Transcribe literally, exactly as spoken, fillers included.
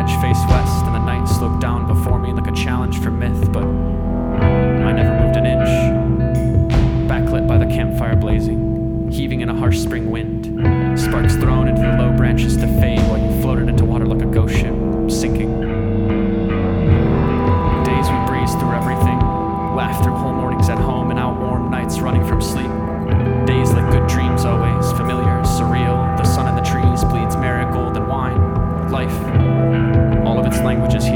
edge face west, and the night sloped down before me like a challenge for myth, but I never moved an inch. Backlit by the campfire blazing, heaving in a harsh spring wind, sparks thrown into the low branches to fade while you floated into water like a ghost ship, sinking. Days we breezed through everything, laughed through whole mornings at home and out warm nights running from sleep. Days like good dreams always, familiar, surreal. The sun in the trees bleeds marigold and wine. Life, all of its languages